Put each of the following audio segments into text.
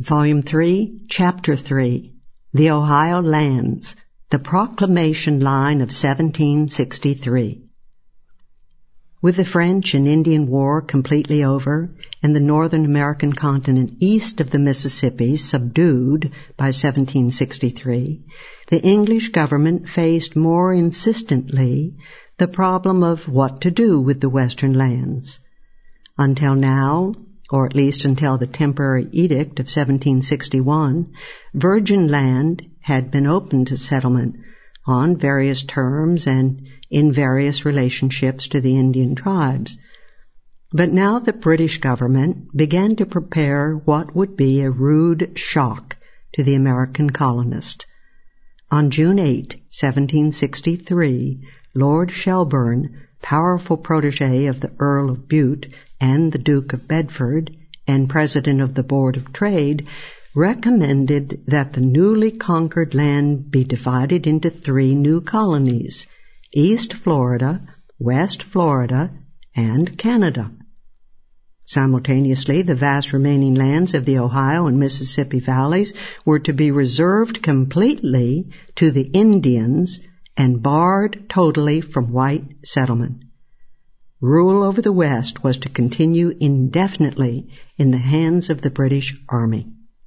Volume 3, Chapter 3, The Ohio Lands, the Proclamation Line of 1763. With the French and Indian War completely over and the Northern American continent east of the Mississippi subdued by 1763, the English government faced more insistently the problem of what to do with the western lands. Until now, or at least until the temporary edict of 1761, virgin land had been open to settlement on various terms and in various relationships to the Indian tribes. But now the British government began to prepare what would be a rude shock to the American colonist. On June 8, 1763, Lord Shelburne, powerful protege of the Earl of Bute and the Duke of Bedford, and President of the Board of Trade, recommended that the newly conquered land be divided into 3 new colonies: East Florida, West Florida, and Canada. Simultaneously, the vast remaining lands of the Ohio and Mississippi valleys were to be reserved completely to the Indians and barred totally from white settlement. Rule over the West was to continue indefinitely in the hands of the British Army.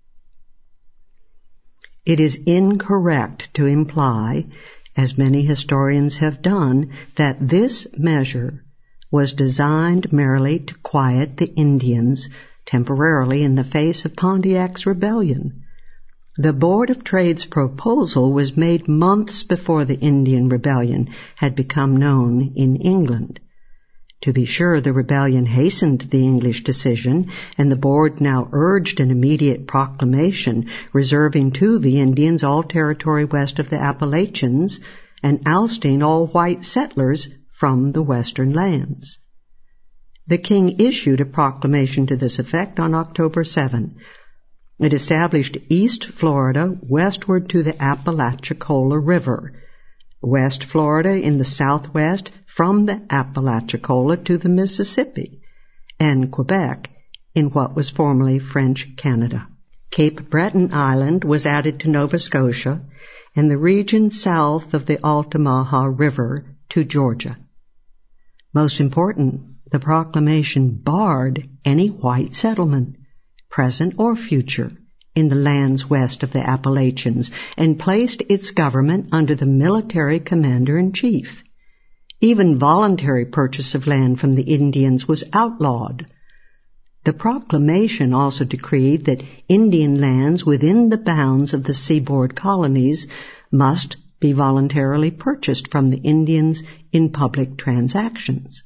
It is incorrect to imply, as many historians have done, that this measure was designed merely to quiet the Indians temporarily in the face of Pontiac's rebellion. The Board of Trade's proposal was made months before the Indian Rebellion had become known in England. To be sure, the rebellion hastened the English decision, and the board now urged an immediate proclamation reserving to the Indians all territory west of the Appalachians and ousting all white settlers from the western lands. The king issued a proclamation to this effect on October 7. It established East Florida westward to the Apalachicola River, West Florida in the southwest from the Apalachicola to the Mississippi, and Quebec in what was formerly French Canada. Cape Breton Island was added to Nova Scotia, and the region south of the Altamaha River to Georgia. Most important, the proclamation barred any white settlement, present or future, in the lands west of the Appalachians, and placed its government under the military commander-in-chief. Even voluntary purchase of land from the Indians was outlawed. The proclamation also decreed that Indian lands within the bounds of the seaboard colonies must be voluntarily purchased from the Indians in public transactions.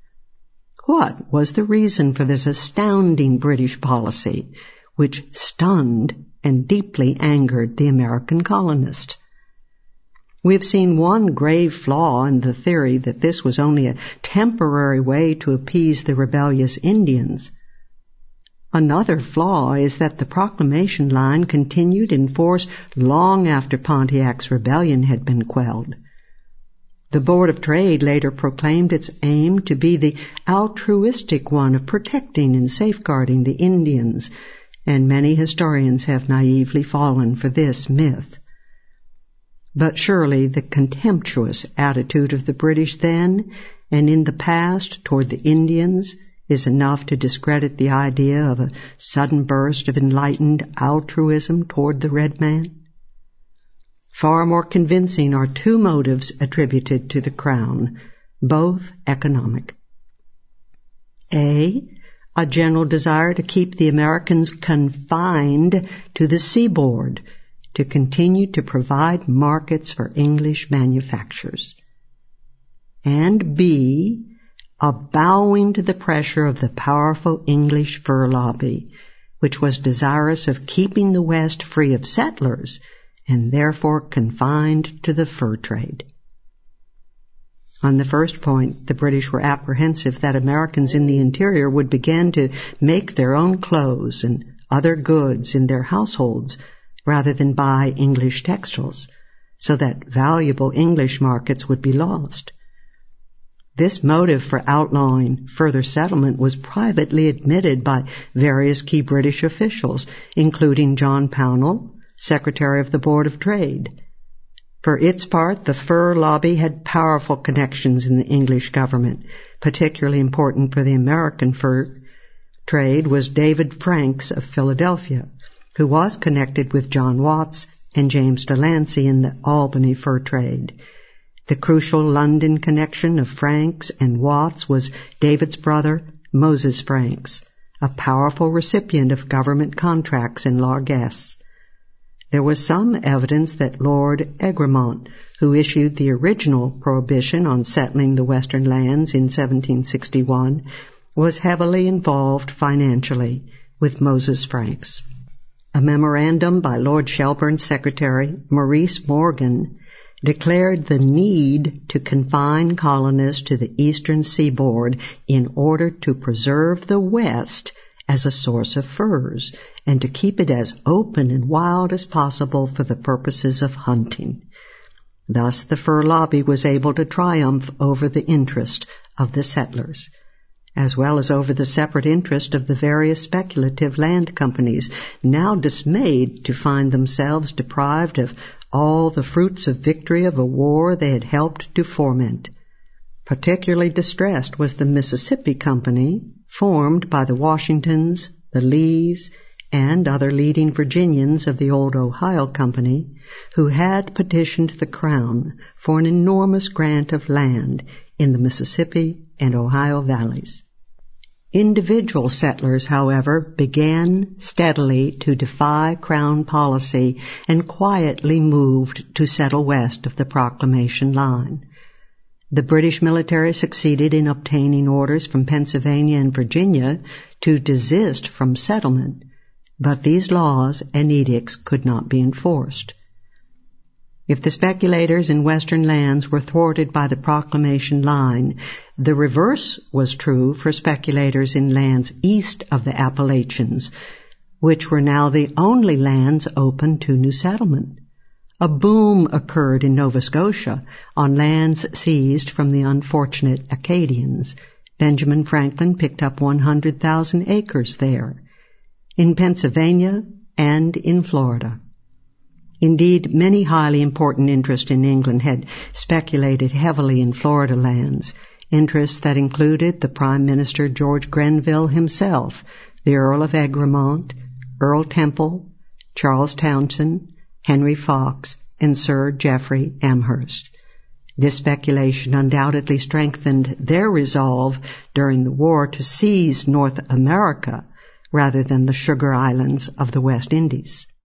What was the reason for this astounding British policy, which stunned and deeply angered the American colonist? We have seen one grave flaw in the theory that this was only a temporary way to appease the rebellious Indians. Another flaw is that the proclamation line continued in force long after Pontiac's rebellion had been quelled. The Board of Trade later proclaimed its aim to be the altruistic one of protecting and safeguarding the Indians, and many historians have naively fallen for this myth. But surely the contemptuous attitude of the British then and in the past toward the Indians is enough to discredit the idea of a sudden burst of enlightened altruism toward the red man. Far more convincing are 2 motives attributed to the Crown, both economic. A general desire to keep the Americans confined to the seaboard, to continue to provide markets for English manufactures. And B, a bowing to the pressure of the powerful English fur lobby, which was desirous of keeping the West free of settlers and therefore confined to the fur trade. On the first point, the British were apprehensive that Americans in the interior would begin to make their own clothes and other goods in their households rather than buy English textiles, so that valuable English markets would be lost. This motive for outlawing further settlement was privately admitted by various key British officials, including John Pownall, Secretary of the Board of Trade. For its part, the fur lobby had powerful connections in the English government. Particularly important for the American fur trade was David Franks of Philadelphia, who was connected with John Watts and James Delancey in the Albany fur trade. The crucial London connection of Franks and Watts was David's brother, Moses Franks, a powerful recipient of government contracts and largesse. There was some evidence that Lord Egremont, who issued the original prohibition on settling the western lands in 1761, was heavily involved financially with Moses Franks. A memorandum by Lord Shelburne's secretary, Maurice Morgan, declared the need to confine colonists to the eastern seaboard in order to preserve the West as a source of furs and to keep it as open and wild as possible for the purposes of hunting. Thus the fur lobby was able to triumph over the interest of the settlers, as well as over the separate interest of the various speculative land companies, now dismayed to find themselves deprived of all the fruits of victory of a war they had helped to foment. Particularly distressed was the Mississippi Company, formed by the Washingtons, the Lees, and other leading Virginians of the old Ohio Company, who had petitioned the Crown for an enormous grant of land in the Mississippi and Ohio valleys. Individual settlers, however, began steadily to defy Crown policy and quietly moved to settle west of the Proclamation line. The British military succeeded in obtaining orders from Pennsylvania and Virginia to desist from settlement, but these laws and edicts could not be enforced. If the speculators in western lands were thwarted by the Proclamation line, the reverse was true for speculators in lands east of the Appalachians, which were now the only lands open to new settlement. A boom occurred in Nova Scotia on lands seized from the unfortunate Acadians. Benjamin Franklin picked up 100,000 acres there, in Pennsylvania and in Florida. Indeed, many highly important interests in England had speculated heavily in Florida lands, interests that included the Prime Minister George Grenville himself, the Earl of Egremont, Earl Temple, Charles Townshend, Henry Fox, and Sir Geoffrey Amherst. This speculation undoubtedly strengthened their resolve during the war to seize North America rather than the sugar islands of the West Indies.